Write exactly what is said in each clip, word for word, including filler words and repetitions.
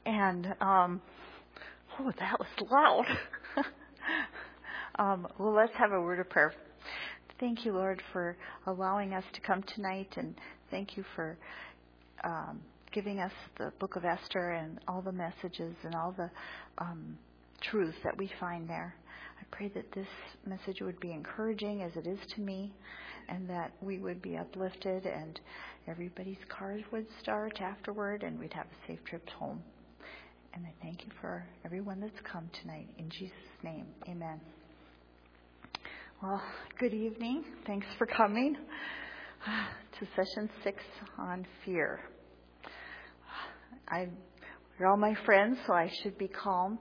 And, um, oh, that was loud. um, well, let's have a word of prayer. Thank you, Lord, for allowing us to come tonight, and thank you for um, giving us the book of Esther and all the messages and all the um, truths that we find there. I pray that this message would be encouraging as it is to me, and that we would be uplifted and everybody's cars would start afterward and we'd have a safe trip home. And I thank you for everyone that's come tonight. In Jesus' name, amen. Well, good evening. Thanks for coming to session six on fear. I, you're all my friends, so I should be calm.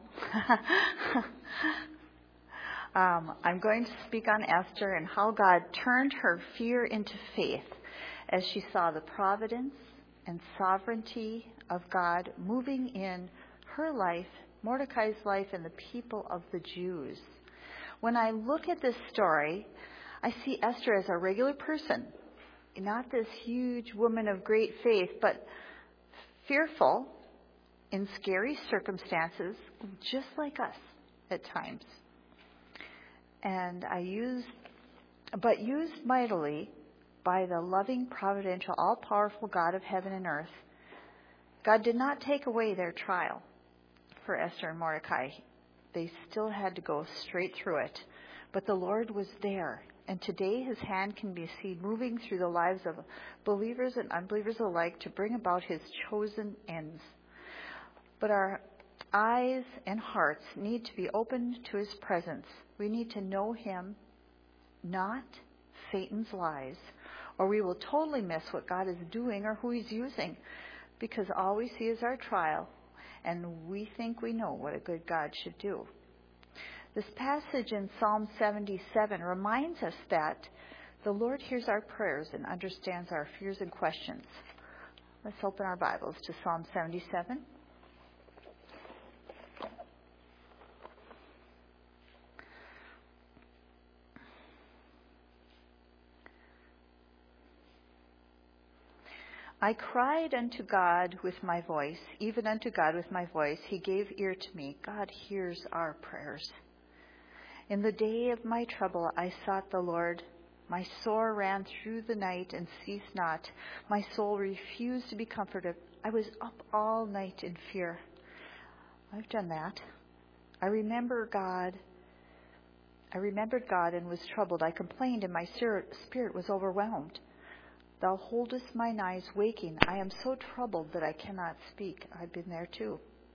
um, I'm going to speak on Esther and how God turned her fear into faith as she saw the providence and sovereignty of God moving in her life, Mordecai's life, and the people of the Jews. When I look at this story, I see Esther as a regular person, not this huge woman of great faith, but fearful in scary circumstances, just like us at times. And I use, but used mightily by the loving, providential, all-powerful God of heaven and earth. God did not take away their trial for Esther and Mordecai. They still had to go straight through it. But the Lord was there. And today his hand can be seen moving through the lives of believers and unbelievers alike to bring about his chosen ends. But our eyes and hearts need to be opened to his presence. We need to know him, not Satan's lies, or we will totally miss what God is doing or who he's using, because all we see is our trial, and we think we know what a good God should do. This passage in Psalm seventy-seven reminds us that the Lord hears our prayers and understands our fears and questions. Let's open our Bibles to Psalm seventy-seven. I cried unto God with my voice, even unto God with my voice. He gave ear to me. God hears our prayers. In the day of my trouble I sought the Lord. My sore ran through the night and ceased not. My soul refused to be comforted. I was up all night in fear. I've done that. I remember God. I remembered God and was troubled. I complained and my spirit was overwhelmed. Thou holdest mine eyes waking. I am so troubled that I cannot speak. I've been there too.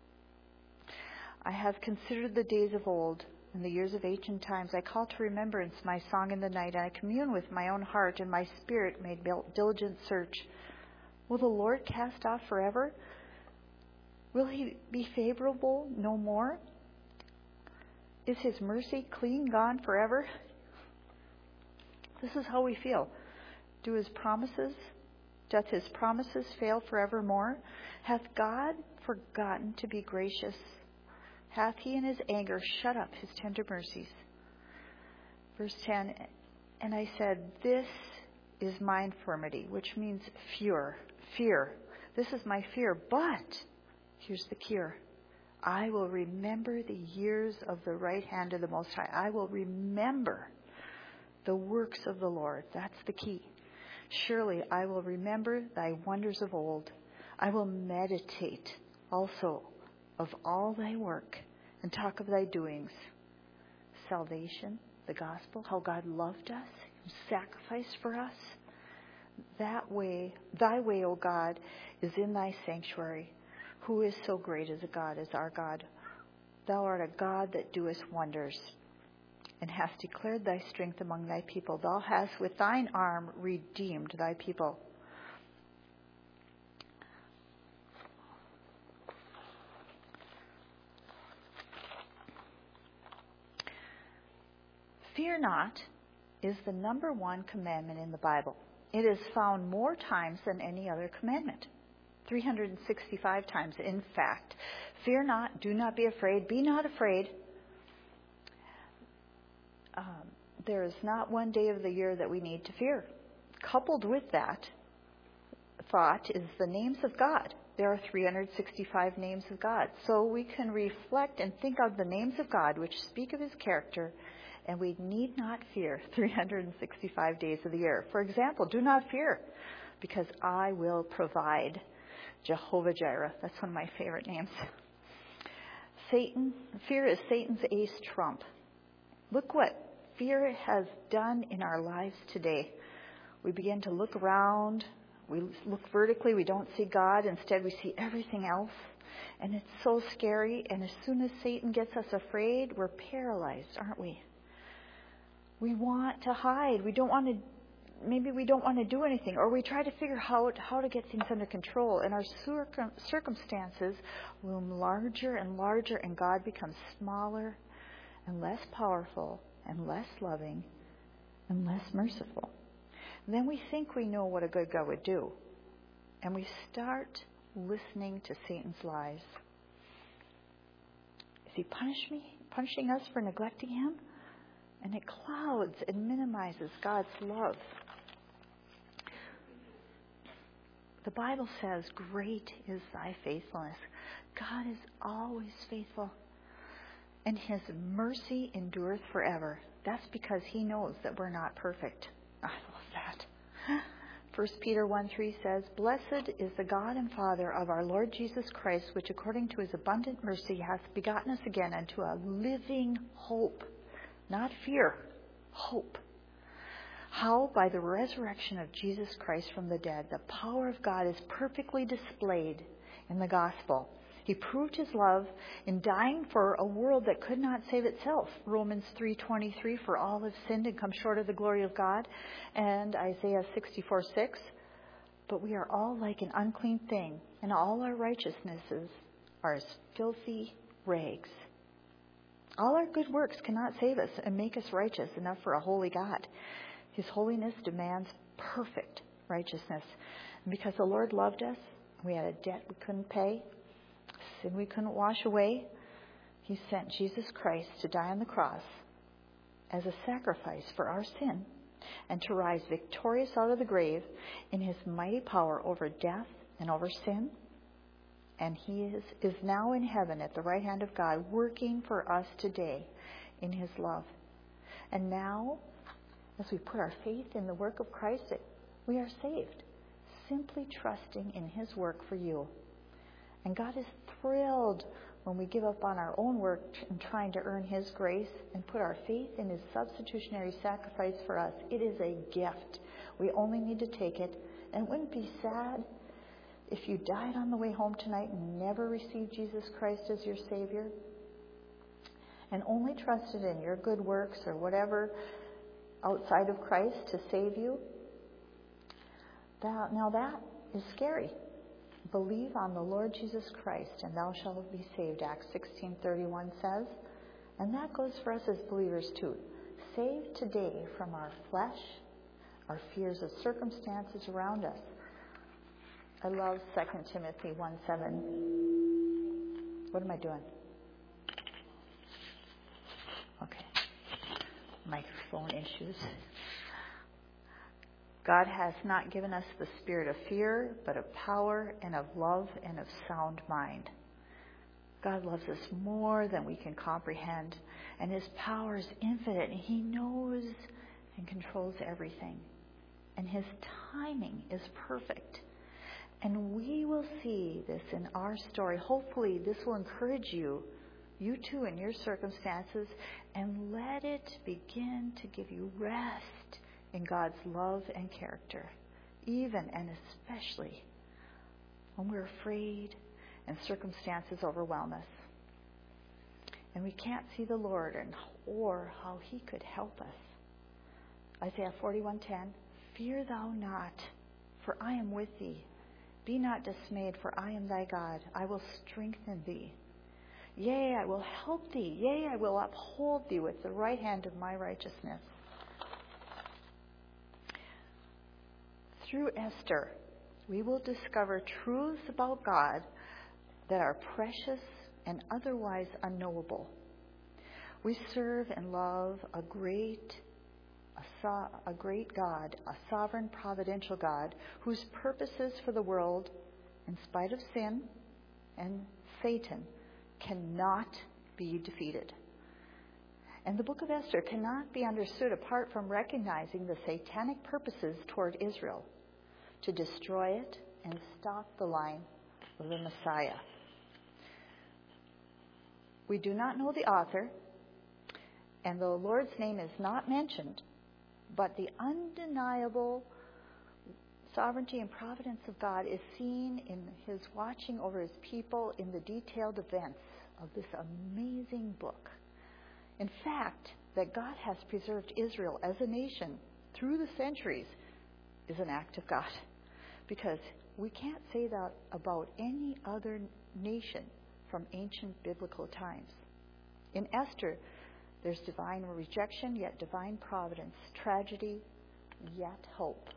I have considered the days of old and the years of ancient times. I call to remembrance my song in the night, and I commune with my own heart, and my spirit made diligent search. Will the Lord cast off forever? Will he be favorable no more? Is his mercy clean gone forever? This is how we feel. Do his promises, doth his promises fail forevermore? Hath God forgotten to be gracious? Hath he in his anger shut up his tender mercies? Verse ten, and I said, this is my infirmity, which means fear, fear. This is my fear, but here's the cure. I will remember the years of the right hand of the Most High. I will remember the works of the Lord. That's the key. Surely I will remember thy wonders of old. I will meditate also of all thy work and talk of thy doings. Salvation, the gospel, how God loved us, sacrificed for us. That way, thy way, O God, is in thy sanctuary. Who is so great as a God as our God? Thou art a God that doest wonders, and hast declared thy strength among thy people. Thou hast with thine arm redeemed thy people. Fear not is the number one commandment in the Bible. It is found more times than any other commandment. three hundred sixty-five times, in fact. Fear not, do not be afraid, be not afraid. Um, there is not one day of the year that we need to fear. Coupled with that thought is the names of God. there are three hundred sixty-five names of God. So we can reflect and think of the names of God which speak of his character, and we need not fear three hundred sixty-five days of the year. For example, do not fear, because I will provide. Jehovah Jireh. That's one of my favorite names. Satan, fear is Satan's ace trump. Look what fear has done in our lives today. We begin to look around. We look vertically. We don't see God. Instead, we see everything else. And it's so scary. And as soon as Satan gets us afraid, we're paralyzed, aren't we? We want to hide. We don't want to Maybe we don't want to do anything, or we try to figure out how to get things under control, and our circum- circumstances loom larger and larger, and God becomes smaller and less powerful and less loving and less merciful. And then we think we know what a good God would do, and we start listening to Satan's lies. Is he punish me, punishing us for neglecting him? And it clouds and minimizes God's love. The Bible says, great is thy faithfulness. God is always faithful, and his mercy endureth forever. That's because he knows that we're not perfect. I love that. First Peter one three says, blessed is the God and Father of our Lord Jesus Christ, which according to his abundant mercy hath begotten us again unto a living hope. Not fear, hope. How? By the resurrection of Jesus Christ from the dead, the power of God is perfectly displayed in the gospel. He proved his love in dying for a world that could not save itself. Romans three twenty-three, for all have sinned and come short of the glory of God. And Isaiah sixty-four six, but we are all like an unclean thing, and all our righteousnesses are as filthy rags. All our good works cannot save us and make us righteous enough for a holy God. His holiness demands perfect righteousness. And because the Lord loved us, we had a debt we couldn't pay, sin we couldn't wash away, he sent Jesus Christ to die on the cross as a sacrifice for our sin and to rise victorious out of the grave in his mighty power over death and over sin. And he is, is now in heaven at the right hand of God, working for us today in his love. And now, as we put our faith in the work of Christ, we are saved, simply trusting in his work for you. And God is thrilled when we give up on our own work and trying to earn his grace and put our faith in his substitutionary sacrifice for us. It is a gift. We only need to take it. And it wouldn't be sad if you died on the way home tonight and never received Jesus Christ as your Savior and only trusted in your good works or whatever outside of Christ to save you. That, now that is scary. Believe on the Lord Jesus Christ and thou shalt be saved, Acts sixteen thirty-one says. And that goes for us as believers too. Saved today from our flesh, our fears of circumstances around us. I love Second Timothy one seven. What am I doing? Okay. Microphone issues. God has not given us the spirit of fear, but of power and of love and of sound mind. God loves us more than we can comprehend, and his power is infinite, and he knows and controls everything. And his timing is perfect. And we will see this in our story. Hopefully this will encourage you, you too, in your circumstances, and let it begin to give you rest in God's love and character, even and especially when we're afraid and circumstances overwhelm us. And we can't see the Lord and or how he could help us. Isaiah forty-one ten, fear thou not, for I am with thee. Be not dismayed, for I am thy God. I will strengthen thee. Yea, I will help thee. Yea, I will uphold thee with the right hand of my righteousness. Through Esther, we will discover truths about God that are precious and otherwise unknowable. We serve and love a great, a, so, a great God, a sovereign providential God, whose purposes for the world in spite of sin and Satan, cannot be defeated. And the book of Esther cannot be understood apart from recognizing the satanic purposes toward Israel to destroy it and stop the line of the Messiah. We do not know the author, and the Lord's name is not mentioned, but the undeniable sovereignty and providence of God is seen in his watching over his people in the detailed events of this amazing book. In fact, that God has preserved Israel as a nation through the centuries is an act of God, because we can't say that about any other nation from ancient biblical times. In Esther, there's divine rejection, yet divine providence, tragedy, yet hope.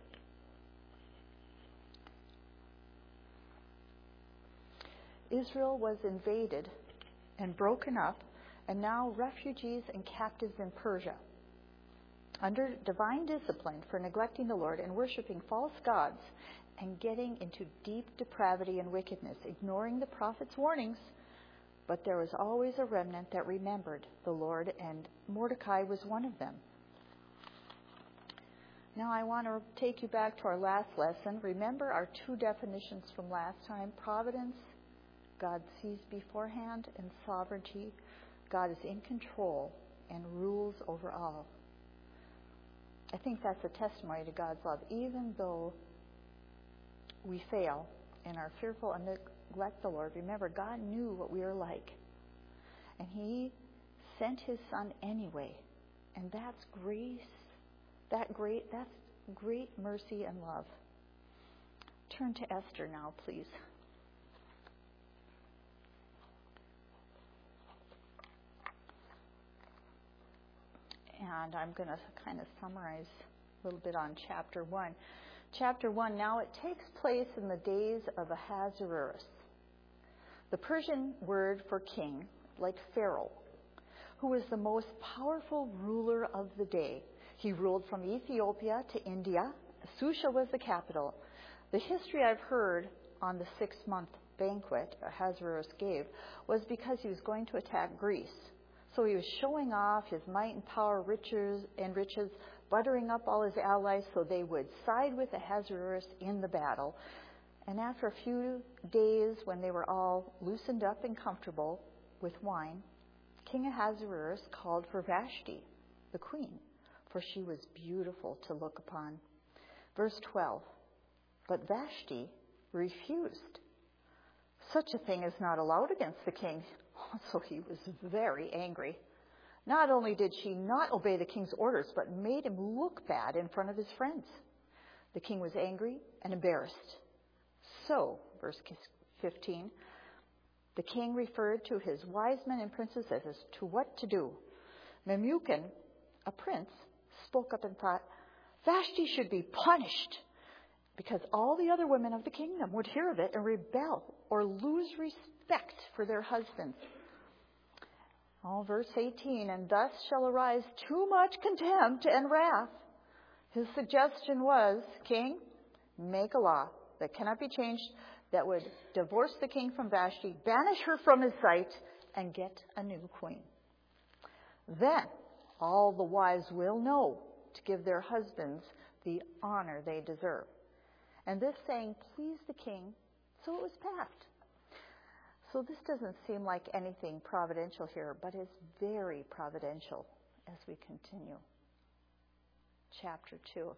Israel was invaded and broken up, and now refugees and captives in Persia. Under divine discipline for neglecting the Lord and worshiping false gods and getting into deep depravity and wickedness, ignoring the prophet's warnings, but there was always a remnant that remembered the Lord, and Mordecai was one of them. Now I want to take you back to our last lesson. Remember our two definitions from last time. Providence, God sees beforehand, and sovereignty, God is in control and rules over all. I think that's a testimony to God's love. Even though we fail and are fearful and neglect the Lord, remember, God knew what we are like. And he sent his son anyway. And that's grace. That great, that's great mercy and love. Turn to Esther now, please. And I'm going to kind of summarize a little bit on chapter one. Chapter one, now it takes place in the days of Ahasuerus, the Persian word for king, like Pharaoh, who was the most powerful ruler of the day. He ruled from Ethiopia to India. Susha was the capital. The history I've heard on the six-month banquet Ahasuerus gave was because he was going to attack Greece. So he was showing off his might and power, riches and riches, buttering up all his allies so they would side with Ahasuerus in the battle. And after a few days, when they were all loosened up and comfortable with wine, King Ahasuerus called for Vashti, the queen, for she was beautiful to look upon. Verse twelve, but Vashti refused. Such a thing is not allowed against the king. So he was very angry. Not only did she not obey the king's orders, but made him look bad in front of his friends. The king was angry and embarrassed. So, verse fifteen, the king referred to his wise men and princes as to what to do. Memucan, a prince, spoke up and thought, Vashti should be punished, because all the other women of the kingdom would hear of it and rebel or lose respect for their husbands. Oh, verse eighteen, and thus shall arise too much contempt and wrath. His suggestion was, king, make a law that cannot be changed that would divorce the king from Vashti, banish her from his sight, and get a new queen. Then all the wives will know to give their husbands the honor they deserve. And this saying pleased the king, so it was passed. So this doesn't seem like anything providential here, but it's very providential as we continue. Chapter two.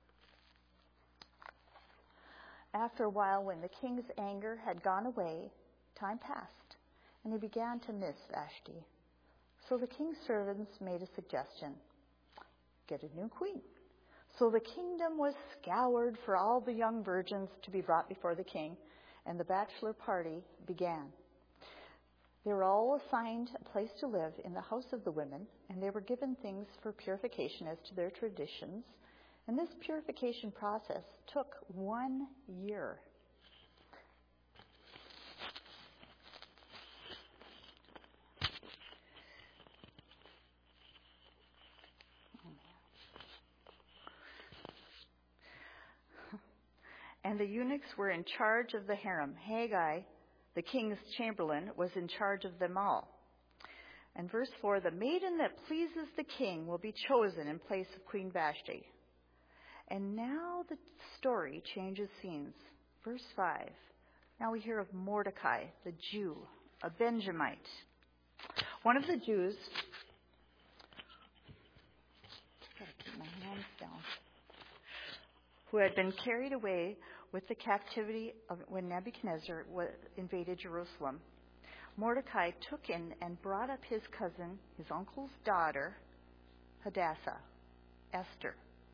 After a while, when the king's anger had gone away, time passed, and he began to miss Vashti. So the king's servants made a suggestion. Get a new queen. So the kingdom was scoured for all the young virgins to be brought before the king, and the bachelor party began. They were all assigned a place to live in the house of the women, and they were given things for purification as to their traditions. And this purification process took one year. And the eunuchs were in charge of the harem. Haggai, the king's chamberlain, was in charge of them all. And verse four, the maiden that pleases the king will be chosen in place of Queen Vashti. And now the story changes scenes. Verse five, now we hear of Mordecai, the Jew, a Benjamite. One of the Jews, gotta keep my hands down, who had been carried away with the captivity of when Nebuchadnezzar invaded Jerusalem. Mordecai took in and brought up his cousin, his uncle's daughter, Hadassah, Esther,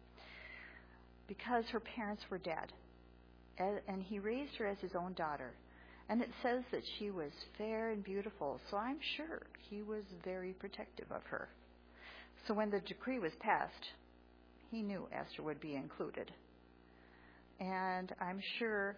because her parents were dead. And he raised her as his own daughter. And it says that she was fair and beautiful, so I'm sure he was very protective of her. So when the decree was passed, he knew Esther would be included. And I'm sure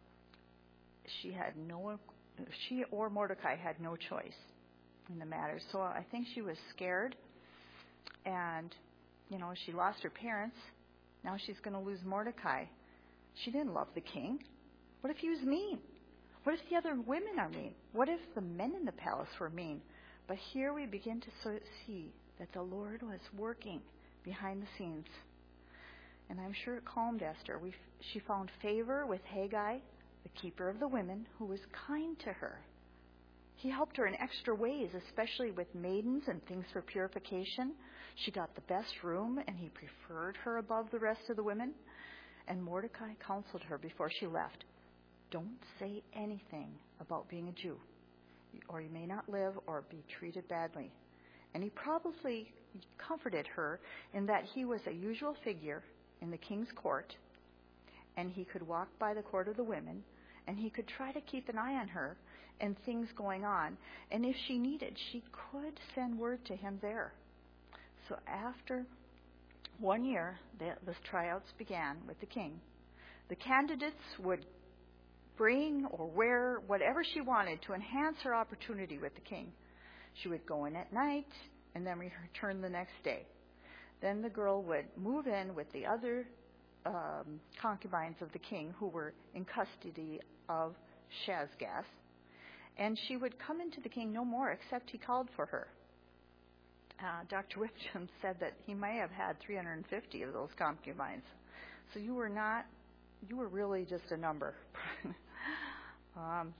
she had no, she or Mordecai had no choice in the matter. So I think she was scared, and, you know, she lost her parents. Now she's going to lose Mordecai. She didn't love the king. What if he was mean? What if the other women are mean? What if the men in the palace were mean? But here we begin to see that the Lord was working behind the scenes. And I'm sure it calmed Esther. We, she found favor with Haggai, the keeper of the women, who was kind to her. He helped her in extra ways, especially with maidens and things for purification. She got the best room, and he preferred her above the rest of the women. And Mordecai counseled her before she left. Don't say anything about being a Jew, or you may not live or be treated badly. And he probably comforted her in that he was a usual figure in the king's court, and he could walk by the court of the women, and he could try to keep an eye on her and things going on. And if she needed, she could send word to him there. So after one year, the, the tryouts began with the king. The candidates would bring or wear whatever she wanted to enhance her opportunity with the king. She would go in at night and then return the next day. Then the girl would move in with the other um, concubines of the king who were in custody of Shazgaz, and she would come into the king no more except he called for her. Uh, Doctor Whitcomb said that he may have had three hundred fifty of those concubines. So you were not, you were really just a number. um,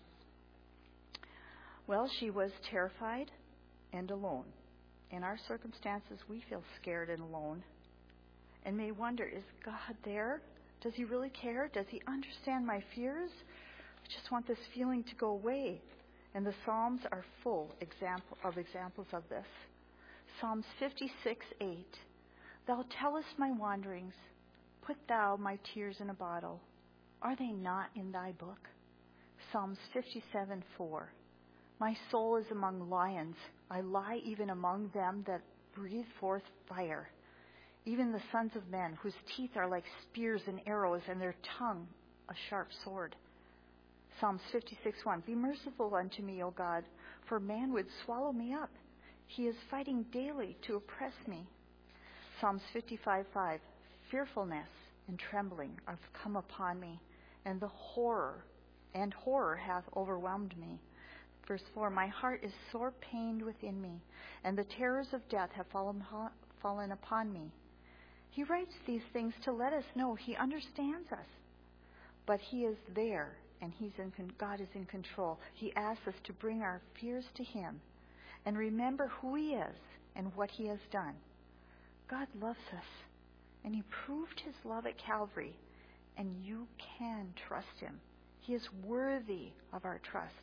well, she was terrified and alone. In our circumstances, we feel scared and alone and may wonder, is God there? Does he really care? Does he understand my fears? I just want this feeling to go away. And the Psalms are full example of examples of this. Psalms fifty-six eight. Thou tellest my wanderings. Put thou my tears in a bottle. Are they not in thy book? Psalms fifty-seven four. My soul is among lions. I lie even among them that breathe forth fire. Even the sons of men, whose teeth are like spears and arrows, and their tongue a sharp sword. Psalms fifty-six one. Be merciful unto me, O God, for man would swallow me up. He is fighting daily to oppress me. Psalms fifty-five five. Fearfulness and trembling have come upon me, and the horror and horror hath overwhelmed me. Verse four. My heart is sore pained within me, and the terrors of death have fallen, fallen upon me. He writes these things to let us know he understands us, but he is there, and he's in, God is in control. He asks us to bring our fears to him and remember who he is and what he has done. God loves us, and he proved his love at Calvary, and you can trust him. He is worthy of our trust.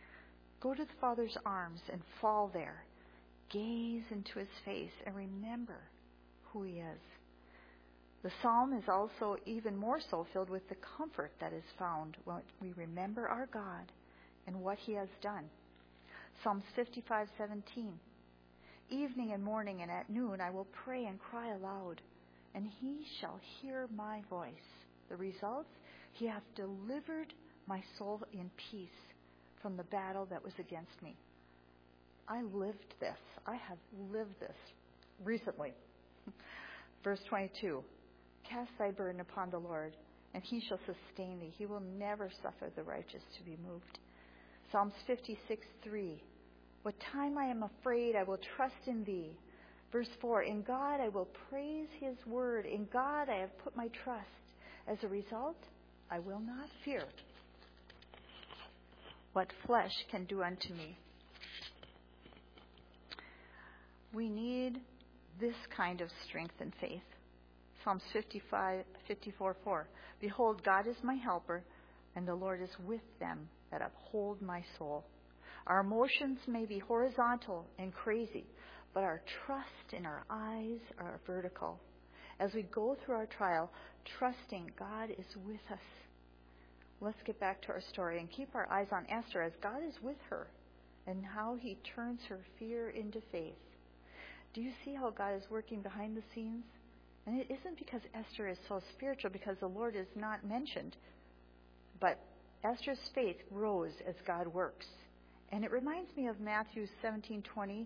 Go to the Father's arms and fall there. Gaze into his face and remember who he is. The psalm is also even more so filled with the comfort that is found when we remember our God and what he has done. Psalms fifty-five seventeen. Evening and morning and at noon I will pray and cry aloud, and he shall hear my voice. The results? He hath delivered my soul in peace from the battle that was against me. I lived this. I have lived this recently. Verse twenty-two. Cast thy burden upon the Lord, and he shall sustain thee. He will never suffer the righteous to be moved. Psalms fifty-six, three. What time I am afraid, I will trust in thee. Verse four. In God I will praise his word. In God I have put my trust. As a result, I will not fear what flesh can do unto me. We need this kind of strength and faith. Psalms fifty-five, fifty-four, four. Behold, God is my helper, and the Lord is with them that uphold my soul. Our emotions may be horizontal and crazy, but our trust and our eyes are vertical. As we go through our trial, trusting God is with us. Let's get back to our story and keep our eyes on Esther as God is with her and how he turns her fear into faith. Do you see how God is working behind the scenes? And it isn't because Esther is so spiritual, because the Lord is not mentioned. But Esther's faith grows as God works. And it reminds me of Matthew seventeen twenty,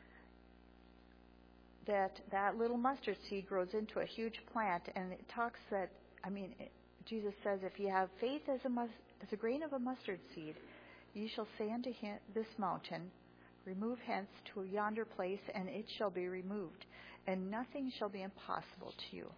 that that little mustard seed grows into a huge plant. And it talks that, I mean, it, Jesus says, if you have faith as a, mus- as a grain of a mustard seed, ye shall say unto him, this mountain, remove hence to yonder place, and it shall be removed, and nothing shall be impossible to you.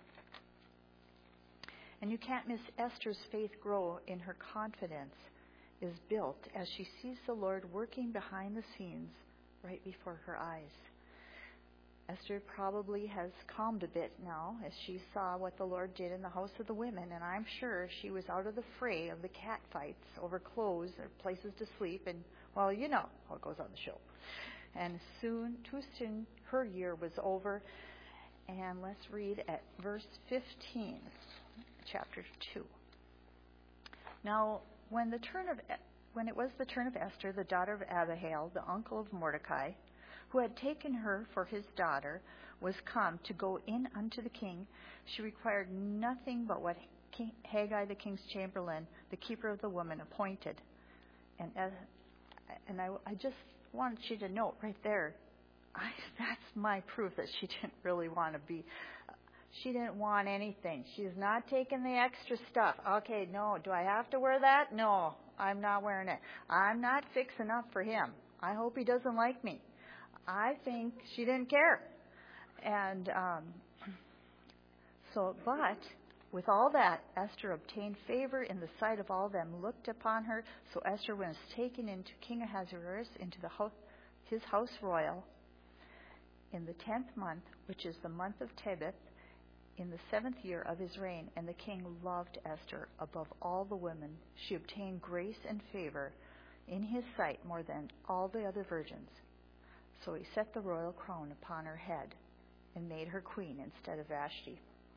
And you can't miss Esther's faith grow in her confidence is built as she sees the Lord working behind the scenes right before her eyes. Esther probably has calmed a bit now as she saw what the Lord did in the house of the women, and I'm sure she was out of the fray of the cat fights over clothes or places to sleep, and, well, you know how it goes on the show. And soon, too soon, her year was over. And let's read at verse fifteen, chapter two. Now, when the turn of when it was the turn of Esther, the daughter of Abihail, the uncle of Mordecai, who had taken her for his daughter, was come to go in unto the king, she required nothing but what King, Haggai the king's chamberlain, the keeper of the woman, appointed. And uh, and I, I just wanted you to note right there, I, that's my proof that she didn't really want to be. She didn't want anything. She's not taking the extra stuff. Okay, no, do I have to wear that? No, I'm not wearing it. I'm not fixing up for him. I hope he doesn't like me. I think she didn't care. And um, so, but with all that, Esther obtained favor in the sight of all them, looked upon her. So Esther was taken into King Ahasuerus, into the house, his house royal, in the tenth month, which is the month of Tebeth, in the seventh year of his reign. And the king loved Esther above all the women. She obtained grace and favor in his sight more than all the other virgins. So he set the royal crown upon her head and made her queen instead of Vashti.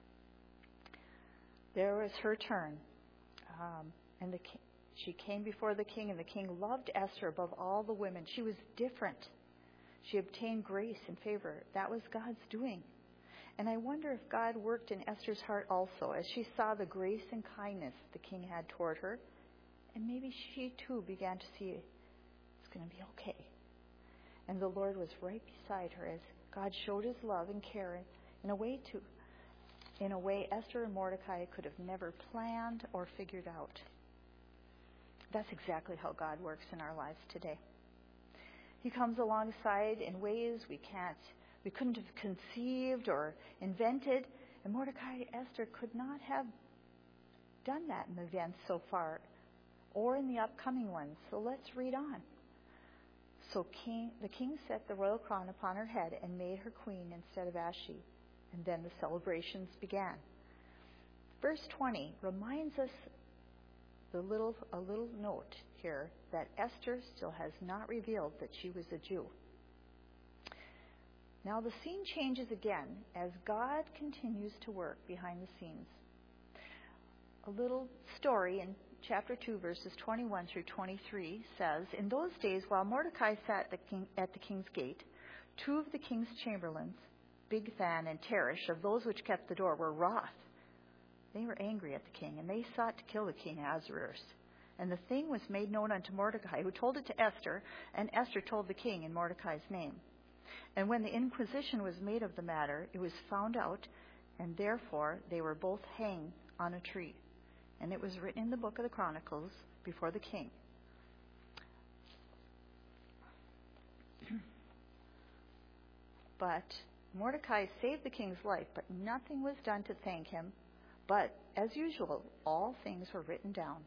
There was her turn, um, and the king, she came before the king, and the king loved Esther above all the women. She was different. She obtained grace and favor. That was God's doing. And I wonder if God worked in Esther's heart also, as she saw the grace and kindness the king had toward her, and maybe she too began to see it's going to be okay. And the Lord was right beside her as God showed his love and care in a way to, in a way Esther and Mordecai could have never planned or figured out. That's exactly how God works in our lives today. He comes alongside in ways we can't, we couldn't have conceived or invented. And Mordecai and Esther could not have done that in the events so far or in the upcoming ones. So let's read on. So king, the king set the royal crown upon her head and made her queen instead of Vashti. And then the celebrations began. Verse twenty reminds us the little a little note here that Esther still has not revealed that she was a Jew. Now the scene changes again as God continues to work behind the scenes. A little story in chapter two, verses twenty-one through twenty-three says, in those days, while Mordecai sat the king, at the king's gate, two of the king's chamberlains, Bigthan and Teresh, of those which kept the door, were wroth. They were angry at the king, and they sought to kill the king Ahasuerus. And the thing was made known unto Mordecai, who told it to Esther, and Esther told the king in Mordecai's name. And when the inquisition was made of the matter, it was found out, and therefore they were both hanged on a tree. and it was written in the book of the Chronicles before the king. But Mordecai saved the king's life, but nothing was done to thank him. But as usual, all things were written down.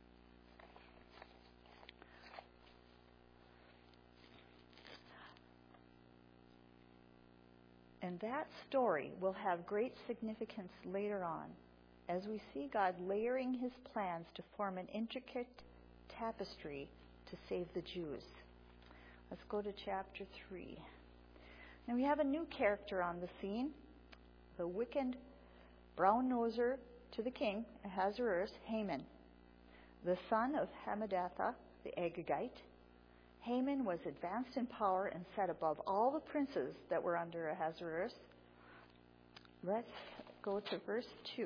And that story will have great significance later on as we see God layering his plans to form an intricate tapestry to save the Jews. Let's go to chapter three. And we have a new character on the scene, the wicked brown-noser to the king, Ahasuerus, Haman, the son of Hammedatha, the Agagite. Haman was advanced in power and set above all the princes that were under Ahasuerus. Let's go to verse two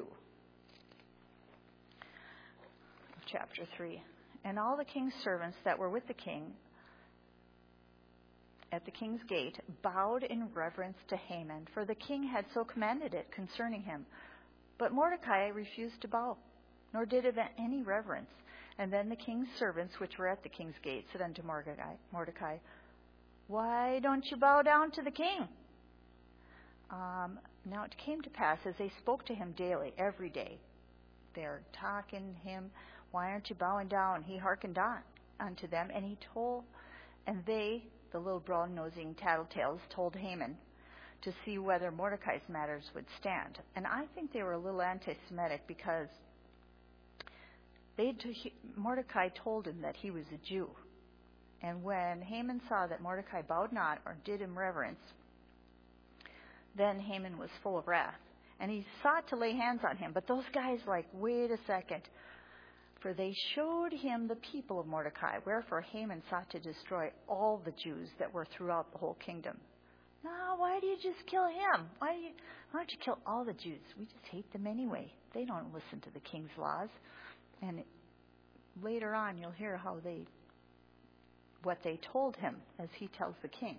of chapter three. And all the king's servants that were with the king at the king's gate bowed in reverence to Haman, for the king had so commanded it concerning him. But Mordecai refused to bow, nor did it any reverence. And then the king's servants, which were at the king's gate, said unto Mordecai, Mordecai, why don't you bow down to the king? Um, now it came to pass, as they spoke to him daily, every day, they're talking to him, why aren't you bowing down? He hearkened on unto them, and he told, and they, the little brown-nosing tattletales, told Haman to see whether Mordecai's matters would stand. And I think they were a little anti-Semitic because they Mordecai told him that he was a Jew. And when Haman saw that Mordecai bowed not or did him reverence, then Haman was full of wrath. And he sought to lay hands on him. But those guys like, wait a second. For they showed him the people of Mordecai. Wherefore Haman sought to destroy all the Jews that were throughout the whole kingdom. No, why do you just kill him? Why, do you, why don't you kill all the Jews? We just hate them anyway. They don't listen to the king's laws. And later on, you'll hear how they, what they told him as he tells the king.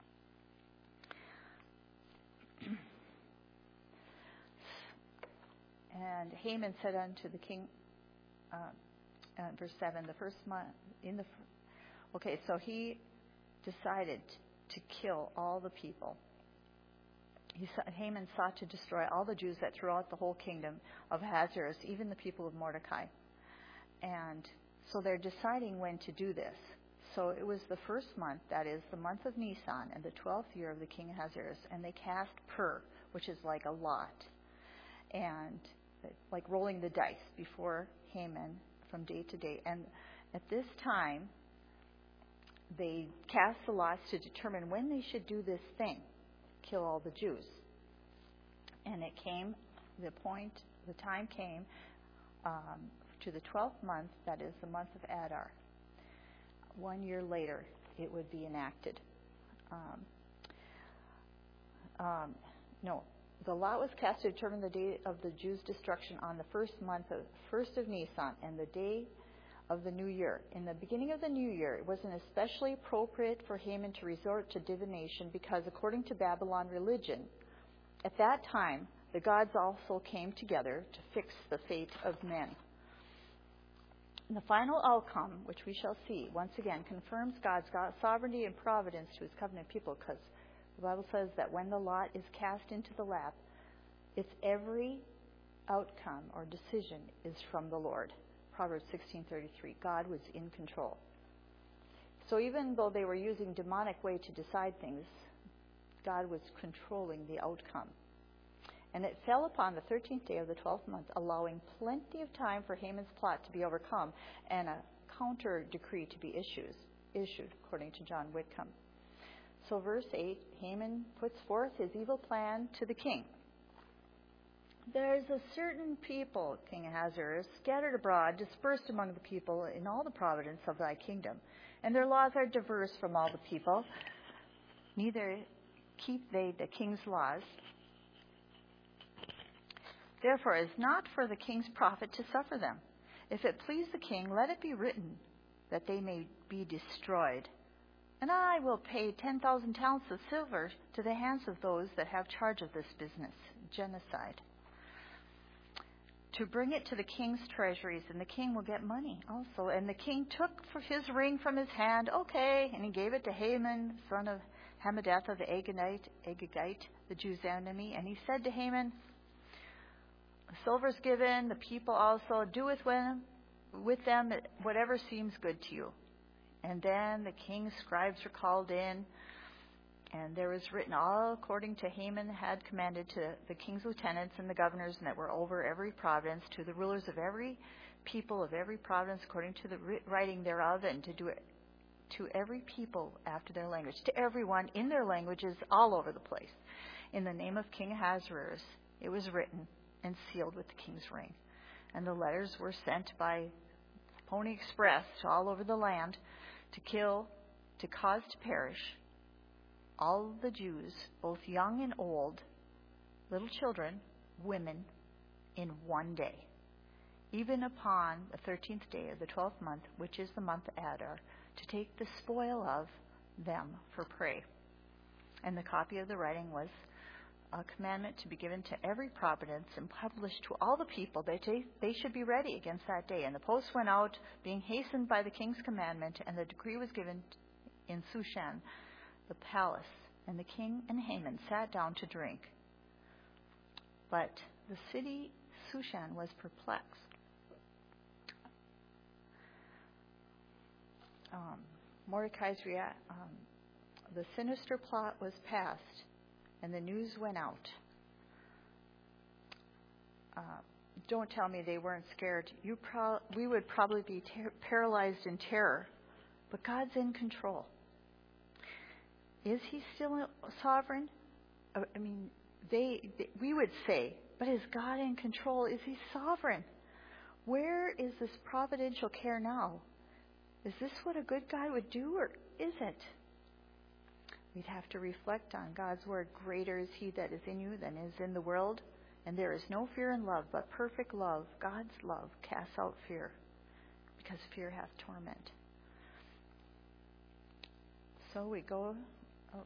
And Haman said unto the king, uh, uh, verse seven, the first month in the. Okay, so he decided to kill all the people. He, Haman sought to destroy all the Jews that throughout the whole kingdom of Ahasuerus, even the people of Mordecai. And so they're deciding when to do this. So it was the first month, that is the month of Nisan, and the twelfth year of the king Ahasuerus, and they cast Pur, which is like a lot, and like rolling the dice before Haman from day to day. And at this time, they cast the lots to determine when they should do this thing, kill all the Jews. And it came, the point, the time came um, to the twelfth month, that is the month of Adar. One year later, it would be enacted. Um, um, no, the lot was cast to determine the day of the Jews' destruction on the first month of first of Nisan, and the day of the new year. In the beginning of the new year, it wasn't especially appropriate for Haman to resort to divination because, according to Babylon religion, at that time the gods also came together to fix the fate of men. And the final outcome, which we shall see, once again, confirms God's God, sovereignty and providence to his covenant people, because the Bible says that when the lot is cast into the lap, its every outcome or decision is from the Lord. Proverbs sixteen thirty-three. God was in control. So even though they were using demonic way to decide things, God was controlling the outcome. And it fell upon the thirteenth day of the twelfth month, allowing plenty of time for Haman's plot to be overcome and a counter decree to be issued, issued according to John Whitcomb. So verse eight, Haman puts forth his evil plan to the king. There's a certain people, King Ahasuerus, scattered abroad, dispersed among the people in all the province of thy kingdom, and their laws are diverse from all the people. Neither keep they the king's laws. Therefore, it is not for the king's profit to suffer them. If it please the king, let it be written that they may be destroyed. And I will pay ten thousand talents of silver to the hands of those that have charge of this business, genocide. to bring it to the king's treasuries, and the king will get money also. And the king took for his ring from his hand, okay, and he gave it to Haman, son of Hammedatha the Agagite, Agagite, the Jew's enemy. And he said to Haman, the silver's given, the people also, do with them, with them whatever seems good to you. And then the king's scribes were called in, and there was written all according to Haman had commanded to the king's lieutenants and the governors that were over every province, to the rulers of every people of every province according to the writing thereof, and to do it to every people after their language, to everyone in their languages all over the place. In the name of King Ahasuerus, it was written and sealed with the king's ring. And the letters were sent by Pony Express to all over the land to kill, to cause to perish all the Jews, both young and old, little children, women, in one day, even upon the thirteenth day of the twelfth month, which is the month Adar, to take the spoil of them for prey. And the copy of the writing was a commandment to be given to every province and published to all the people that they, they should be ready against that day. And the post went out, being hastened by the king's commandment, and the decree was given in Shushan, the palace, and the king and Haman sat down to drink. But the city Shushan was perplexed. Um, Mordecai's rea- um, the sinister plot was passed, and the news went out. Uh, don't tell me they weren't scared. You pro- we would probably be ter- paralyzed in terror, but God's in control. Is he still sovereign? I mean, they, they we would say, but is God in control? Is he sovereign? Where is this providential care now? Is this what a good God would do, or is it? We'd have to reflect on God's word. Greater is he that is in you than is in the world. And there is no fear in love, but perfect love, God's love, casts out fear, because fear hath torment. So we go... Oh.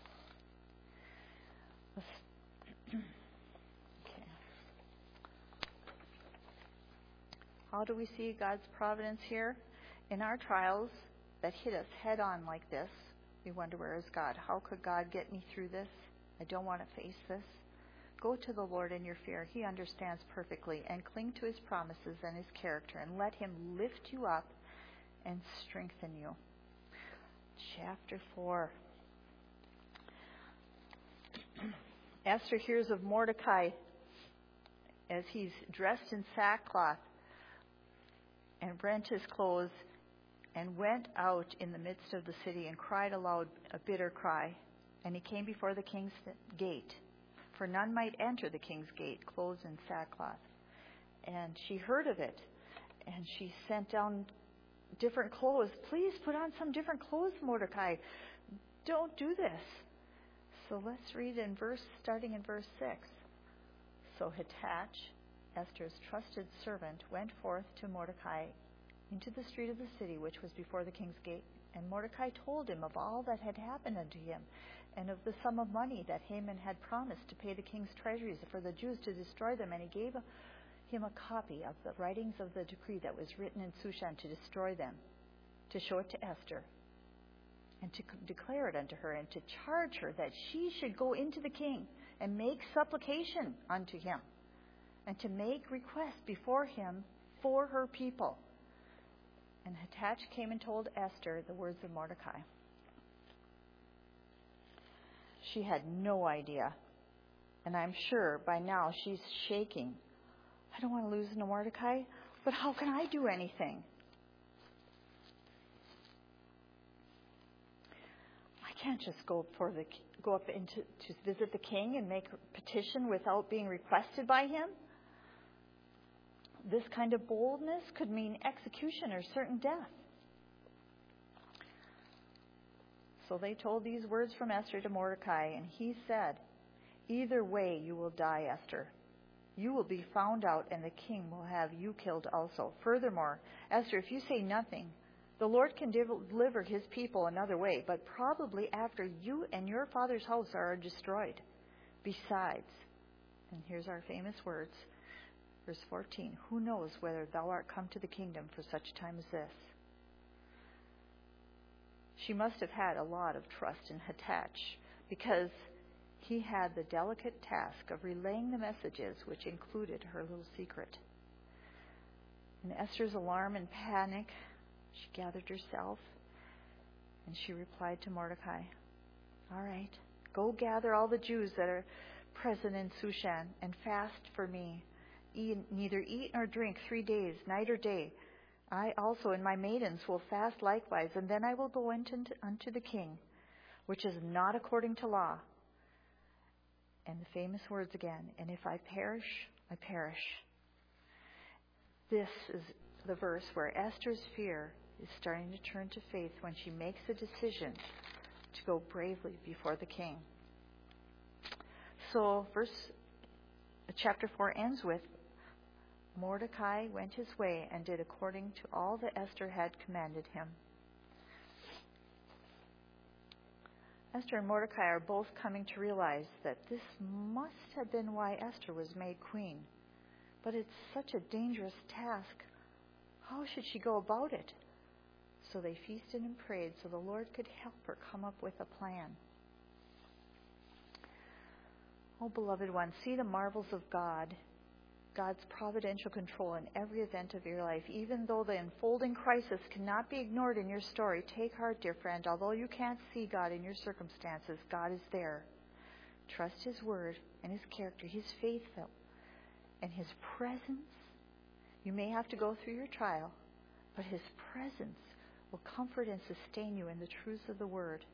Okay. How do we see God's providence here? In our trials that hit us head on like this, we wonder, where is God? How could God get me through this? I don't want to face this. Go to the Lord in your fear. He understands perfectly, and cling to his promises and his character, and let him lift you up and strengthen you. Chapter four. Esther hears of Mordecai as he's dressed in sackcloth and rent his clothes, and went out in the midst of the city and cried aloud a bitter cry. And he came before the king's gate, for none might enter the king's gate clothed in sackcloth. And she heard of it, and she sent down different clothes. Please put on some different clothes, Mordecai. Don't do this. So let's read in verse, starting in verse six. So Hattach, Esther's trusted servant, went forth to Mordecai into the street of the city, which was before the king's gate. And Mordecai told him of all that had happened unto him, and of the sum of money that Haman had promised to pay the king's treasuries for the Jews to destroy them. And he gave him a copy of the writings of the decree that was written in Shushan to destroy them, to show it to Esther, and to declare it unto her, and to charge her that she should go into the king and make supplication unto him, and to make request before him for her people. And Hattach came and told Esther the words of Mordecai. She had no idea, and I'm sure by now she's shaking. I don't want to lose no Mordecai, but how can I do anything? I can't just go for the go up into to visit the king and make a petition without being requested by him. This kind of boldness could mean execution or certain death. So they told these words from Esther to Mordecai, and he said, either way you will die, Esther. You will be found out, and the king will have you killed also. Furthermore, Esther, if you say nothing, the Lord can deliver his people another way, but probably after you and your father's house are destroyed. Besides, and here's our famous words, Verse fourteen, who knows whether thou art come to the kingdom for such time as this? She must have had a lot of trust in Hathach, because he had the delicate task of relaying the messages which included her little secret. In Esther's alarm and panic, she gathered herself and she replied to Mordecai, all right, go gather all the Jews that are present in Shushan and fast for me. Eat, neither eat nor drink three days, night or day. I also and my maidens will fast likewise, and then I will go into, unto the king, which is not according to law. And the famous words again, and if I perish, I perish. This is the verse where Esther's fear is starting to turn to faith when she makes a decision to go bravely before the king. So verse chapter four ends with, Mordecai went his way and did according to all that Esther had commanded him. Esther and Mordecai are both coming to realize that this must have been why Esther was made queen. But it's such a dangerous task. How should she go about it? So they feasted and prayed so the Lord could help her come up with a plan. Oh, beloved one, see the marvels of God, God's providential control in every event of your life. Even though the unfolding crisis cannot be ignored in your story, take heart, dear friend. Although you can't see God in your circumstances, God is there. Trust His word and His character. He's faithful. And His presence, you may have to go through your trial, but His presence will comfort and sustain you in the truths of the word.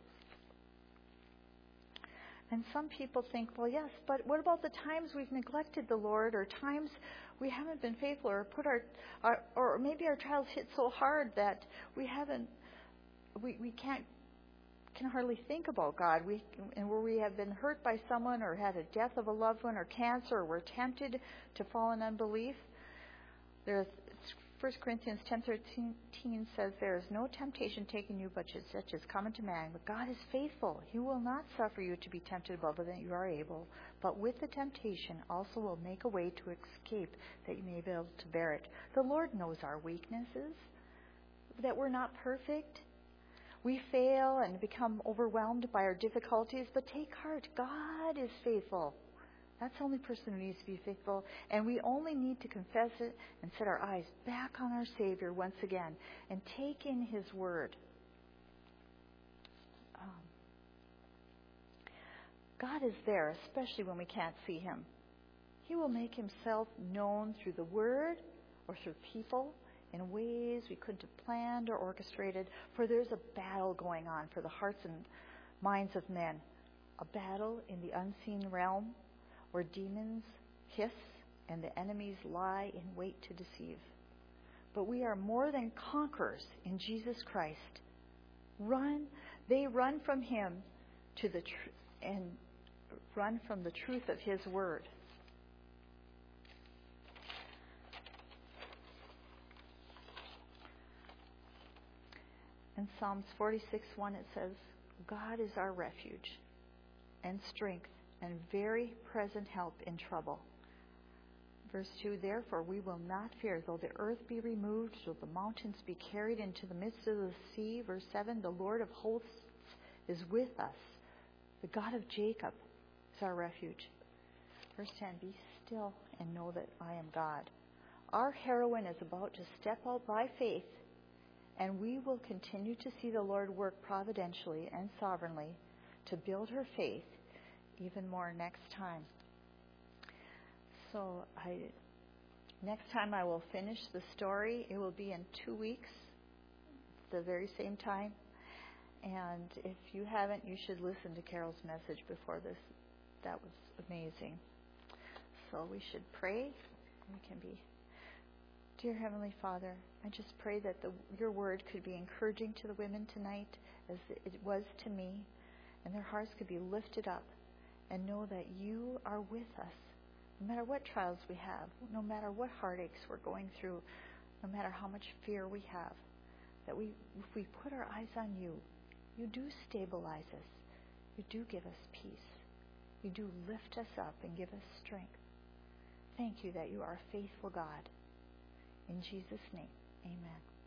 And some people think, well, yes, but what about the times we've neglected the Lord, or times we haven't been faithful, or put our, our or maybe our trials hit so hard that we haven't, we, we can't, can hardly think about God. We and where we have been hurt by someone, or had a death of a loved one, or cancer, or we're tempted to fall in unbelief. There's First Corinthians ten thirteen says, there is no temptation taken you but such as common to man. But God is faithful. He will not suffer you to be tempted above that you are able. But with the temptation also will make a way to escape, that you may be able to bear it. The Lord knows our weaknesses, that we're not perfect. We fail and become overwhelmed by our difficulties. But take heart, God is faithful. That's the only person who needs to be faithful. And we only need to confess it and set our eyes back on our Savior once again and take in His word. Um, God is there, especially when we can't see Him. He will make Himself known through the word or through people in ways we couldn't have planned or orchestrated. For there's a battle going on for the hearts and minds of men. A battle in the unseen realm, where demons hiss and the enemies lie in wait to deceive. But we are more than conquerors in Jesus Christ. Run, they run from Him to the tr- and run from the truth of His word. In Psalms forty-six one it says, God is our refuge and strength, and very present help in trouble. Verse two, therefore we will not fear, though the earth be removed, though the mountains be carried into the midst of the sea. Verse seven, the Lord of hosts is with us. The God of Jacob is our refuge. Verse ten, be still and know that I am God. Our heroine is about to step out by faith, and we will continue to see the Lord work providentially and sovereignly to build her faith even more next time. So I, next time I will finish the story. It will be in two weeks, the very same time. And if you haven't, you should listen to Carol's message before this. That was amazing. So we should pray. We can be. Dear Heavenly Father, I just pray that the, your word could be encouraging to the women tonight as it was to me, and their hearts could be lifted up. And know that you are with us, no matter what trials we have, no matter what heartaches we're going through, no matter how much fear we have, that we, if we put our eyes on you, you do stabilize us. You do give us peace. You do lift us up and give us strength. thank you that you are a faithful God. In Jesus' name, amen.